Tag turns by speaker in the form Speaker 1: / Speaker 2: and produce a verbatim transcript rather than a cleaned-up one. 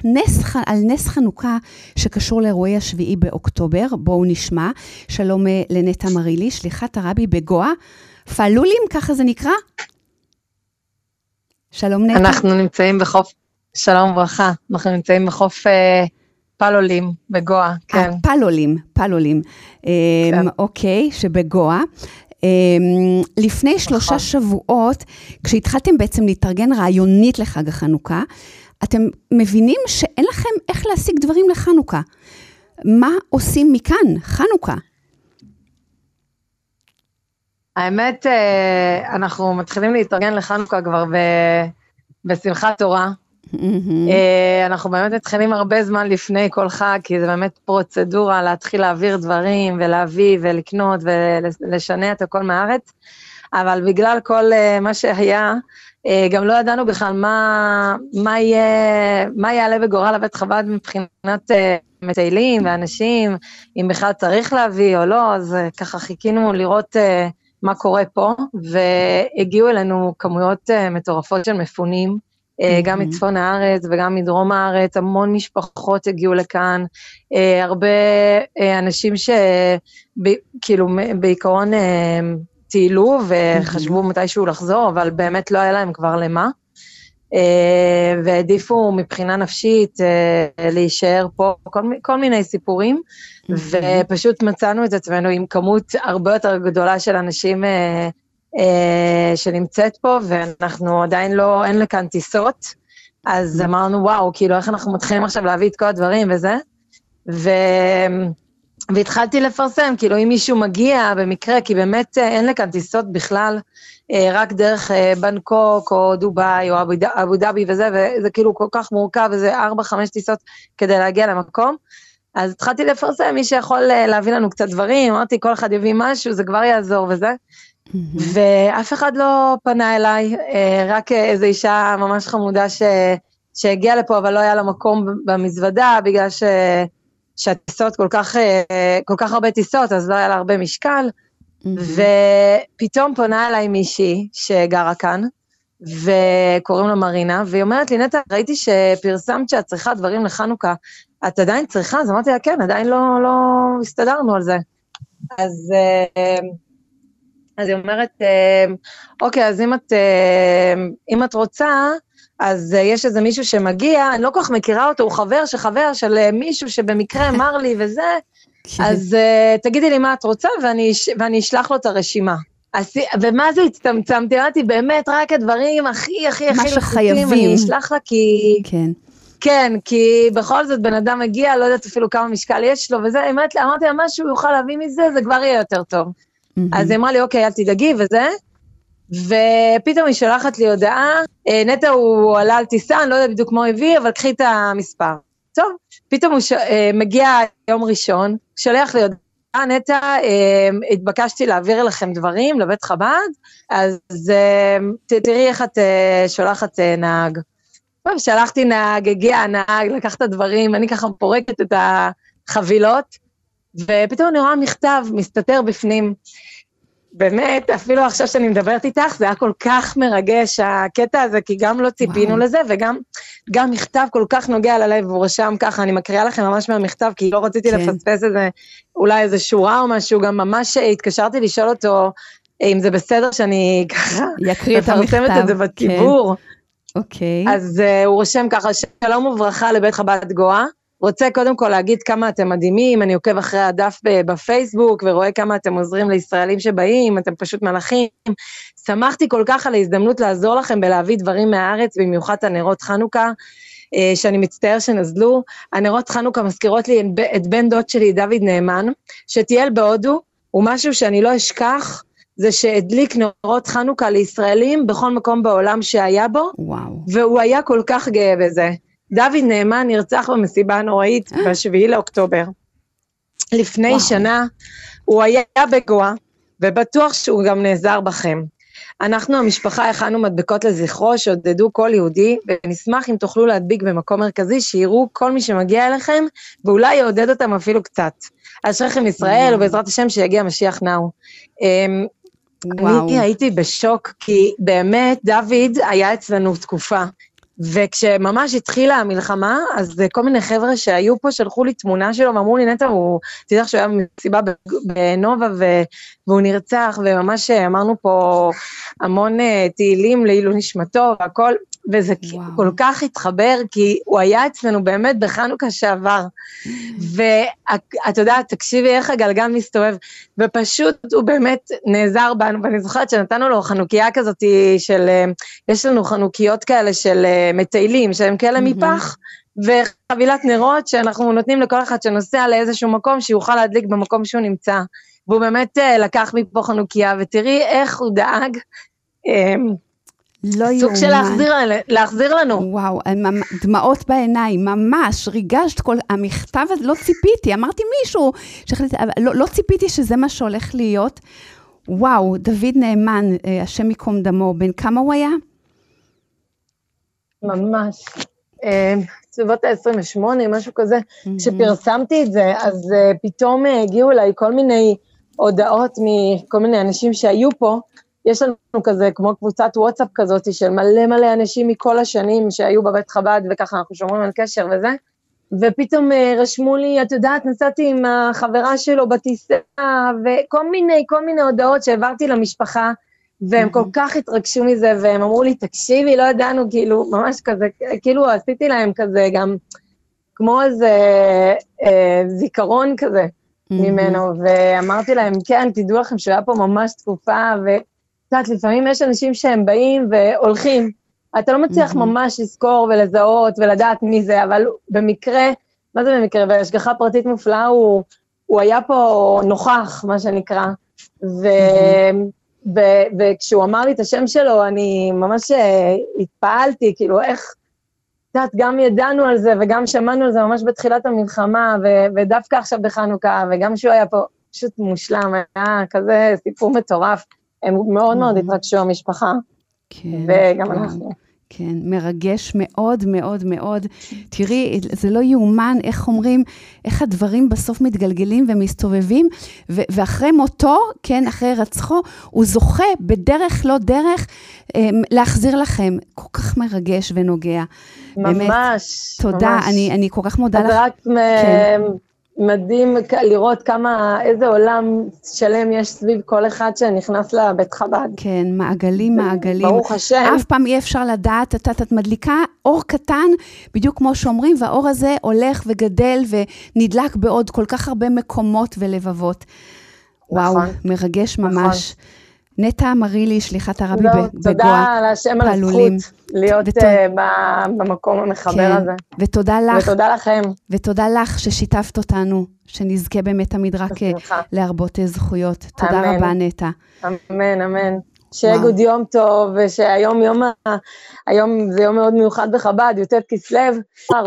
Speaker 1: נס, על נס חנוכה שקשור לאירועי השביעי באוקטובר. בואו נשמע. שלום לנטע מרילי, שליחת הרבי בגואה. פלולים, ככה זה נקרא? שלום נטע.
Speaker 2: אנחנו נמצאים בחוף, שלום וברכה, אנחנו נמצאים בחוף אה, פלולים בגואה, כן.
Speaker 1: 아, פלולים, פלולים. כן. אוקיי, שבגואה. לפני שלושה שבועות, כשהתחלתם בעצם להתארגן רעיונית לחג החנוכה, אתם מבינים שאין לכם איך להשיג דברים לחנוכה. מה עושים מכאן, חנוכה?
Speaker 2: האמת, אנחנו מתחילים להתארגן לחנוכה כבר בשמחת תורה. אנחנו באמת מתחילים הרבה זמן לפני כל חג, כי זה באמת פרוצדורה להתחיל להעביר דברים ולהביא ולקנות ולשנע את הכל מהארץ, אבל בגלל כל מה שהיה, גם לא ידענו בכלל מה, מה יהיה, מה יעלה בגורל לבית חב"ד מבחינת מטיילים ואנשים, אם בכלל צריך להביא או לא, אז ככה חיכינו לראות מה קורה פה, והגיעו אלינו כמויות מטורפות של מפונים, גם מצפון הארץ וגם מדרום הארץ, המון משפחות הגיעו לכאן, הרבה אנשים שכאילו בעיקרון טיילו וחשבו מתישהו לחזור, אבל באמת לא היה להם כבר למה, והעדיפו מבחינה נפשית להישאר פה, כל, כל מיני סיפורים, ופשוט מצאנו את עצמנו עם כמות הרבה יותר גדולה של אנשים שנמצאת פה, ואנחנו עדיין לא, אין לכאן טיסות, אז אמרנו, וואו, כאילו, איך אנחנו מתחילים עכשיו להביא את כל הדברים וזה, ו... והתחלתי לפרסם, כאילו, אם מישהו מגיע במקרה, כי באמת אין לכאן טיסות בכלל, רק דרך בנקוק, או דוביי, או אבו דאבי וזה, וזה כאילו כל כך מורכב, וזה ארבע, חמש טיסות כדי להגיע למקום, אז התחלתי לפרסם, מי שיכול להביא לנו קצת דברים, אמרתי, כל אחד יביא משהו, זה כבר יעזור וזה, ואף אחד לא פנה אליי, רק איזו אישה ממש חמודה ש... שהגיעה לפה, אבל לא היה לה מקום במזוודה, בגלל ש... שהטיסות כל כך, כל כך הרבה טיסות, אז לא היה לה הרבה משקל, ופתאום פונה אליי מישהי שגרה כאן, וקוראים לה מרינה, והיא אומרת לי, נטע, ראיתי שפרסמת שאת צריכה דברים לחנוכה, את עדיין צריכה? אז אמרתי לה, כן, עדיין לא, לא הסתדרנו על זה. אז... אז היא אומרת, אוקיי, אז אם את, אם את רוצה, אז יש איזה מישהו שמגיע, אני לא כל כך מכירה אותו, הוא חבר שחבר של מישהו שבמקרה אמר לי וזה, אז תגידי לי מה את רוצה, ואני, ואני אשלח לו את הרשימה. אז, ומה זה הצטמצמתי? אמרתי, באמת, רק הדברים הכי, הכי, הכי לחוצים, אני אשלח לה, כי... כן. כן, כי בכל זאת בן אדם מגיע, לא יודעת אפילו כמה משקל יש לו, וזה, אמרתי, אמרתי לה, מה שהוא יוכל להביא מזה, זה כבר יהיה יותר טוב. אז היא אמרה לי, אוקיי, אל תדאגי, וזה, ופתאום היא שולחת לי הודעה, נטע הוא עלה על טיסה, אני לא יודעת בדיוק מה הוא הביא, אבל קחי את המספר. טוב, פתאום הוא ש... מגיע יום ראשון, שולח לי הודעה, נטע, התבקשתי להעביר לכם דברים לבית חב"ד, אז תראי איך את שולחת נהג. טוב, שלחתי נהג, הגיע הנהג, לקח את הדברים, אני ככה פורקת את החבילות, ופתאום אני רואה מכתב, מסתתר בפנים, באמת, אפילו עכשיו שאני מדברת איתך, זה היה כל כך מרגש, הקטע הזה, כי גם לא ציפינו לזה, וגם גם מכתב כל כך נוגע ללב, והוא רשם ככה, אני מקריאה לכם ממש מהמכתב, כי לא רציתי לפספס איזה, אולי איזה שורה או משהו, גם ממש התקשרתי לשאול אותו, אם זה בסדר שאני ככה, מפרסמת את זה בציבור.
Speaker 1: אוקיי.
Speaker 2: אז הוא רושם ככה, שלום וברכה לבית חב"ד גואה, רוצה קודם כל להגיד כמה אתם מדהימים, אני עוקב אחרי הדף בפייסבוק, ורואה כמה אתם עוזרים לישראלים שבאים, אתם פשוט מלאכים, שמחתי כל כך על ההזדמנות לעזור לכם בלהביא דברים מהארץ, במיוחד הנרות חנוכה, שאני מצטער שנזלו, הנרות חנוכה מזכירות לי את בן דוד שלי, דוד נאמן, שטייל בהודו, ומשהו שאני לא אשכח, זה שהדליק נרות חנוכה לישראלים, בכל מקום בעולם שהיה בו, וואו. והוא היה כל כך גאה בזה. דוד נאמן נרצח במסיבה הנוראית בשביעי לאוקטובר. לפני וואו. שנה הוא היה בגואה, ובטוח שהוא גם נעזר בכם. אנחנו המשפחה הכנו מדבקות לזכרו, שעודדו כל יהודי, ונשמח אם תוכלו להדביק במקום מרכזי, שיראו כל מי שמגיע אליכם, ואולי יעודד אותם אפילו קצת. אשריכם ישראל, ובעזרת השם שיגיע משיח נאו. אני הייתי בשוק, כי באמת דוד היה אצלנו תקופה, וכשממש התחילה המלחמה, אז כל מיני חבר'ה שהיו פה שלחו לי תמונה שלו, ואמרו לי, נטע, הוא, תדע שהוא היה מסיבה בנובה, והוא נרצח, וממש אמרנו פה המון תהילים לעילוי נשמתו, והכל, וזה וואו. כל כך התחבר, כי הוא היה אצלנו באמת בחנוכה שעבר, ואת יודעת, תקשיבי איך הגלגל מסתובב, ופשוט הוא באמת נעזר בנו, ואני זוכרת שנתנו לו חנוכיה כזאת של, יש לנו חנוכיות כאלה של מטיילים, שהם כאלה מפח, וחבילת נרות שאנחנו נותנים לכל אחד שנוסע לאיזשהו מקום, שיוכל להדליק במקום שהוא נמצא, והוא באמת לקח מפה חנוכיה, ותראי איך הוא דאג,
Speaker 1: לא
Speaker 2: סוג של להחזיר, להחזיר לנו.
Speaker 1: וואו, דמעות בעיניים, ממש, ריגשת כל, המכתב, לא ציפיתי, אמרתי מישהו, שחליט, לא, לא ציפיתי שזה מה שהולך להיות. וואו, דוד נאמן, השם מקום דמו, בן כמה הוא היה?
Speaker 2: ממש, סביבות ה-עשרים ושמונה, משהו כזה, כשפרסמתי את זה, אז פתאום הגיעו אליי כל מיני הודעות מכל מיני אנשים שהיו פה, יש לנו כזה, כמו קבוצת וואטסאפ כזאת, של מלא מלא אנשים מכל השנים שהיו בבית חב"ד, וככה אנחנו שומרים על קשר וזה, ופתאום רשמו לי, את יודעת, נסעתי עם החברה שלו בטיסה, וכל מיני, כל מיני הודעות שהעברתי למשפחה, והם כל כך התרגשו מזה, והם אמרו לי, תקשיבי, לא ידענו, כאילו, ממש כזה, כאילו עשיתי להם כזה גם, כמו איזה אה, זיכרון כזה ממנו, ואמרתי להם, כן, תדעו לכם שהוא היה פה ממש תקופה, ו... את יודעת, לפעמים יש אנשים שהם באים והולכים, אתה לא מצליח ממש לזכור ולזהות ולדעת מי זה, אבל במקרה, מה זה במקרה? בהשגחה פרטית מופלאה, הוא, הוא היה פה נוכח, מה שנקרא, ו, ו, וכשהוא אמר לי את השם שלו, אני ממש התפעלתי, כאילו איך, את יודעת, גם ידענו על זה וגם שמענו על זה ממש בתחילת המלחמה, ו, ודווקא עכשיו בחנוכה, וגם שהוא היה פה פשוט מושלם, היה כזה סיפור מטורף, הם מאוד מאוד התרגשו המשפחה, וגם אנחנו.
Speaker 1: כן, מרגש מאוד מאוד מאוד. תראי, זה לא יאומן איך אומרים, איך הדברים בסוף מתגלגלים ומסתובבים, ואחרי מותו, כן, אחרי רצחו, הוא זוכה בדרך לא דרך להחזיר לכם. כל כך מרגש ונוגע.
Speaker 2: ממש.
Speaker 1: תודה, אני כל כך מודה לך.
Speaker 2: אז רק מדהים לראות כמה, איזה עולם שלם יש סביב כל אחד שנכנס לבית חב"ד.
Speaker 1: כן, מעגלים, מעגלים.
Speaker 2: ברוך השם.
Speaker 1: אף פעם אי אפשר לדעת, את, את, את מדליקה אור קטן, בדיוק כמו שאומרים, והאור הזה הולך וגדל ונדלק בעוד כל כך הרבה מקומות ולבבות. וואו, נכון. מרגש ממש. נכון. נטע מרילי, שליחת הרבי
Speaker 2: לא,
Speaker 1: בגואה.
Speaker 2: תודה על השם על הזכות להיות ות... uh, במקום המחבר כן. הזה.
Speaker 1: ותודה לך.
Speaker 2: ותודה לכם.
Speaker 1: ותודה לך ששיתפת אותנו, שנזכה באמת תמיד רק להרבות זכויות. תודה אמן. רבה נטע.
Speaker 2: אמן, אמן. שיהיה גוד יום טוב, ושהיום יום, היום זה יום מאוד מיוחד בחב"ד, י"ט כסלו.